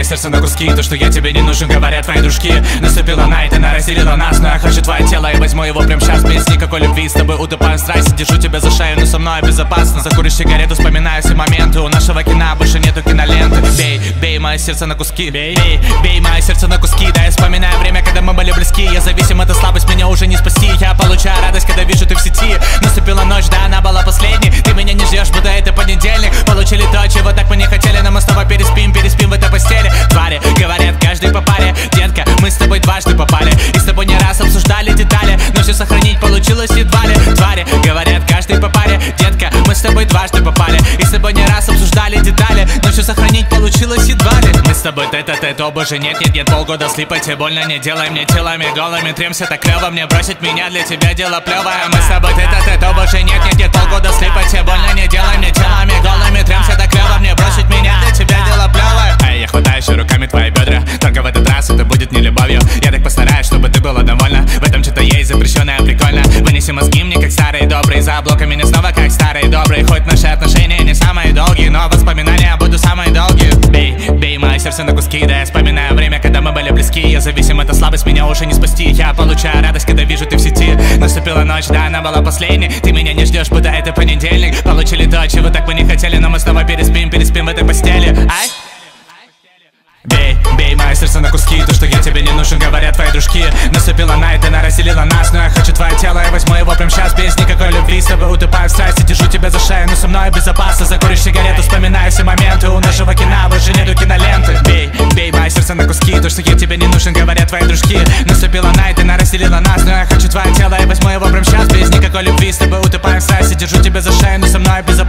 сердце на куски. То, что я тебе не нужен, говорят твои дружки. Наступила найт, она разделила нас, но я хочу твое тело и возьму его прямо сейчас. Без никакой любви, с тобой утопаю в страсти. Держу тебя за шею, но со мной безопасно. Закуришь сигарету, вспоминаю все моменты. У нашего кино больше нету киноленты. Бей, бей мое сердце на куски. Бей, бей мое сердце на куски. Да, я вспоминаю время, когда мы были близки. Я зависим, эта слабость меня уже не спасти. Я получаю радость, когда вижу ты в сети. Наступила ночь, да, она была последней. Ты меня не ждешь, будто это понедельник. Получили то, чего так мы не хотели, но мы с тобой переспим в этой постели. Твари, говорят, каждый по паре. Детка, мы с тобой дважды попали. И с тобой не раз обсуждали детали, но все сохранить получилось едва ли. Твари, говорят, каждый по паре. Детка, мы с тобой дважды попали. И с тобой не раз обсуждали детали, но все сохранить получилось едва ли. Мы с тобой тет-а-тет, о боже, нет, полгода слипать тебе больно, не делай мне телами голыми. Тремся так клево, мне бросить меня для тебя дело плевое. Мы с тобой тет-а-тет, о боже, нет, полгода слипать тебе больно, не делай мне телами голыми. Тремся так клево, мне бросить меня для тебя дело плевое. Эй, я хватаю еще руками твои бедра, только в этот раз это будет не любовью. Я так постараюсь, чтобы ты была довольна. В этом что-то есть запрещенное, прикольно. Вынеси мозги мне, как старые добрые. За блоками не снова, как старые добрые. Хоть наши отношения не самые долгие, но воспоминания будут самые долгие. Бей, бей мое сердце на куски. Да, я вспоминаю время, когда мы были близки. Я зависим, эта слабость меня уже не спасти. Я получаю радость, когда вижу ты в сети. Наступила ночь, да, она была последней. Ты меня не ждешь, будто это понедельник. Получили то, чего так мы не хотели, но мы с тобой переспим в этой постели. Ай! Бей, бей мое сердце на куски. То, что я тебе не нужен, говорят твои дружки. Наступила найт, она разделила нас, но я хочу твое тело и возьму его прямо сейчас. Без никакой любви, с тобой утопаю в страсти. Держу тебя за шею, но со мной безопасно. Закуришь сигарету, вспоминаю все моменты. У нашего кино больше нету киноленты. Бей, бей мое сердце на куски. То, что я тебе не нужен, говорят твои дружки. Наступила найт, она разделила нас, но я хочу твое тело и возьму его прямо сейчас. Без никакой любви, с тобой утопаю в страсти. Держу тебя за шею, но со мной безопасно.